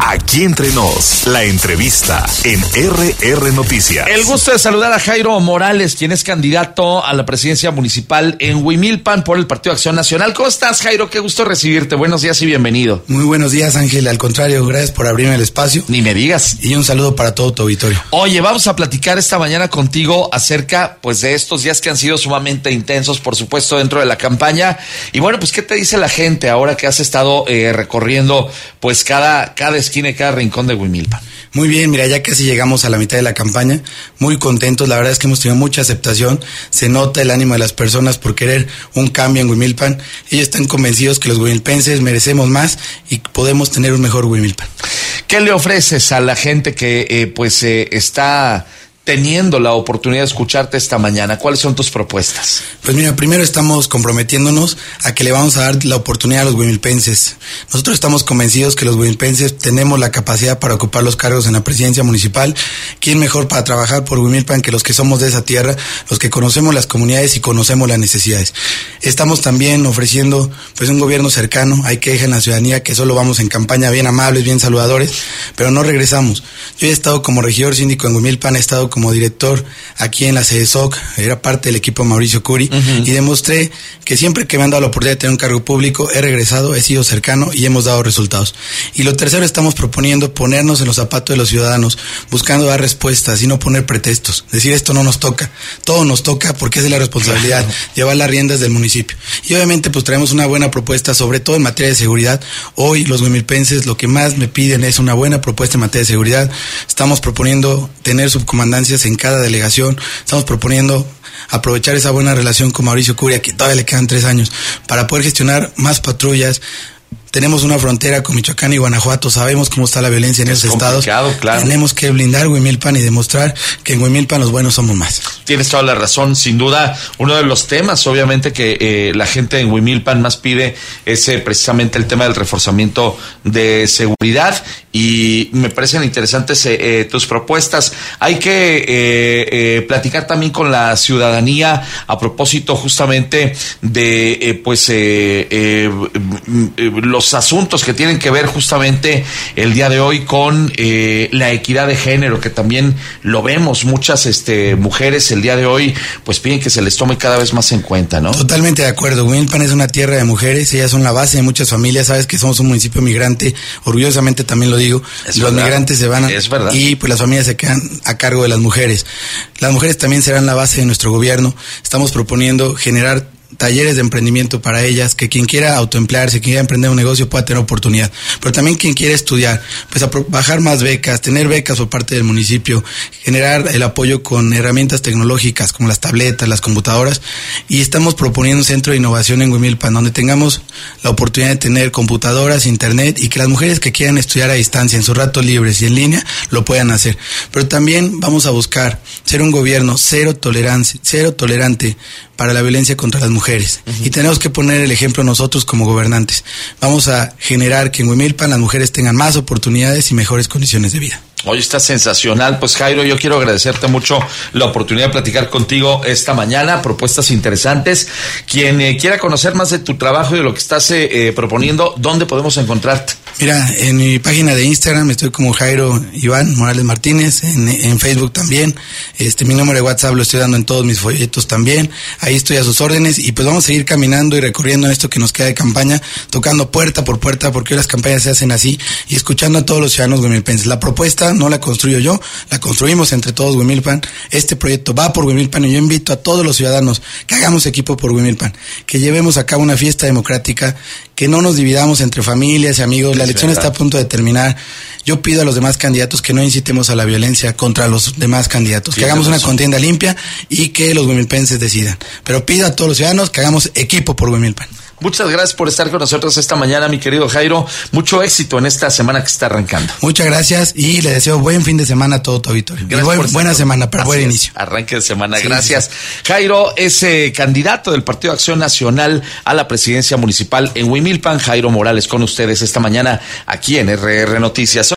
Aquí entre nos, la entrevista en RR Noticias. El gusto de saludar a Jairo Morales, quien es candidato a la presidencia municipal en Huimilpan por el Partido Acción Nacional. ¿Cómo estás, Jairo? Qué gusto recibirte. Buenos días y bienvenido. Muy buenos días, Ángel. Al contrario, gracias por abrirme el espacio. Ni me digas. Y un saludo para todo tu auditorio. Oye, vamos a platicar esta mañana contigo acerca, pues, de estos días que han sido sumamente intensos, por supuesto, dentro de la campaña. Y bueno, pues, ¿qué te dice la gente ahora que has estado recorriendo, pues, cada esquina y cada rincón de Huimilpan? Muy bien, mira, ya casi llegamos a la mitad de la campaña, muy contentos, la verdad es que hemos tenido mucha aceptación, se nota el ánimo de las personas por querer un cambio en Huimilpan, ellos están convencidos que los huimilpenses merecemos más y podemos tener un mejor Huimilpan. ¿Qué le ofreces a la gente que está teniendo la oportunidad de escucharte esta mañana? ¿Cuáles son tus propuestas? Pues mira, primero estamos comprometiéndonos a que le vamos a dar la oportunidad a los huimilpenses. Nosotros estamos convencidos que los huimilpenses tenemos la capacidad para ocupar los cargos en la presidencia municipal. ¿Quién mejor para trabajar por Huimilpan que los que somos de esa tierra, los que conocemos las comunidades y conocemos las necesidades? Estamos también ofreciendo pues un gobierno cercano. Hay que dejar en la ciudadanía que solo vamos en campaña bien amables, bien saludadores, pero no regresamos. Yo he estado como regidor síndico en Huimilpan, he estado como director aquí en la CEDESOC, era parte del equipo de Mauricio Curi, y demostré que siempre que me han dado la oportunidad de tener un cargo público, he regresado, he sido cercano y hemos dado resultados. Y lo tercero, estamos proponiendo ponernos en los zapatos de los ciudadanos, buscando dar respuestas y no poner pretextos, decir esto no nos toca, todo nos toca porque es de la responsabilidad, llevar las riendas del municipio. Y obviamente pues traemos una buena propuesta, sobre todo en materia de seguridad. Hoy los huimilpenses lo que más me piden es una buena propuesta en materia de seguridad. Estamos proponiendo tener subcomandancias en cada delegación, estamos proponiendo aprovechar esa buena relación con Mauricio Curia, que todavía le quedan 3 años, para poder gestionar más patrullas. Tenemos una frontera con Michoacán y Guanajuato, sabemos cómo está la violencia en esos estados. Claro. Tenemos que blindar Huimilpan y demostrar que en Huimilpan los buenos somos más. Tienes toda la razón, sin duda, uno de los temas, obviamente, que la gente en Huimilpan más pide es precisamente el tema del reforzamiento de seguridad, y me parecen interesantes tus propuestas. Hay que platicar también con la ciudadanía a propósito justamente de los asuntos que tienen que ver justamente el día de hoy con la equidad de género, que también lo vemos, muchas mujeres el día de hoy pues piden que se les tome cada vez más en cuenta, ¿no? Totalmente de acuerdo. Huimilpan es una tierra de mujeres, ellas son la base de muchas familias, sabes que somos un municipio migrante, orgullosamente también lo digo, los migrantes se van y pues las familias se quedan a cargo de las mujeres. Las mujeres también serán la base de nuestro gobierno. Estamos proponiendo generar talleres de emprendimiento para ellas, que quien quiera autoemplearse, quien quiera emprender un negocio pueda tener oportunidad, pero también quien quiera estudiar, pues bajar más becas, tener becas por parte del municipio, generar el apoyo con herramientas tecnológicas como las tabletas, las computadoras, y estamos proponiendo un centro de innovación en Huimilpan, donde tengamos la oportunidad de tener computadoras, internet, y que las mujeres que quieran estudiar a distancia, en sus ratos libres y en línea, lo puedan hacer. Pero también vamos a buscar ser un gobierno cero tolerante para la violencia contra las mujeres. Y tenemos que poner el ejemplo nosotros como gobernantes. Vamos a generar que en Huimilpan las mujeres tengan más oportunidades y mejores condiciones de vida. Hoy está sensacional. Pues, Jairo, yo quiero agradecerte mucho la oportunidad de platicar contigo esta mañana, propuestas interesantes. Quien quiera conocer más de tu trabajo y de lo que estás proponiendo, ¿dónde podemos encontrarte? Mira, en mi página de Instagram estoy como Jairo Iván Morales Martínez, en Facebook también, mi número de WhatsApp lo estoy dando en todos mis folletos también, ahí estoy a sus órdenes, y pues vamos a seguir caminando y recorriendo en esto que nos queda de campaña, tocando puerta por puerta, porque hoy las campañas se hacen así, y escuchando a todos los ciudadanos huimilpenses. La propuesta no la construyo yo, la construimos entre todos Huimilpan. Este proyecto va por Huimilpan, y yo invito a todos los ciudadanos que hagamos equipo por Huimilpan, que llevemos a cabo una fiesta democrática, que no nos dividamos entre familias y amigos. La elección está a punto de terminar. Yo pido a los demás candidatos que no incitemos a la violencia contra los demás candidatos, que hagamos una contienda limpia y que los huimilpenses decidan. Pero pido a todos los ciudadanos que hagamos equipo por Huimilpan. Muchas gracias por estar con nosotros esta mañana, mi querido Jairo. Mucho éxito en esta semana que está arrancando. Muchas gracias y le deseo buen fin de semana a todo tu auditorio. Buena semana para buen inicio. Arranque de semana, gracias. Sí. Jairo es candidato del Partido Acción Nacional a la presidencia municipal en Huimilpan. Jairo Morales con ustedes esta mañana aquí en RR Noticias.